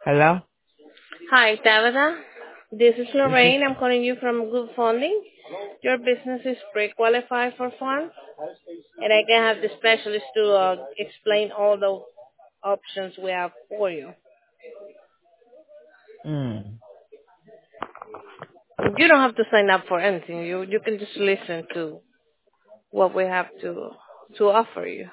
Hello? Hi, Tabitha. This is This is Lorraine. I'm calling you from Good Funding. Your business is pre-qualified for funds, and I can have the specialist to explain all the options we have for you. mm. You don't have to sign up for anything. You can just listen to what we have to offer you.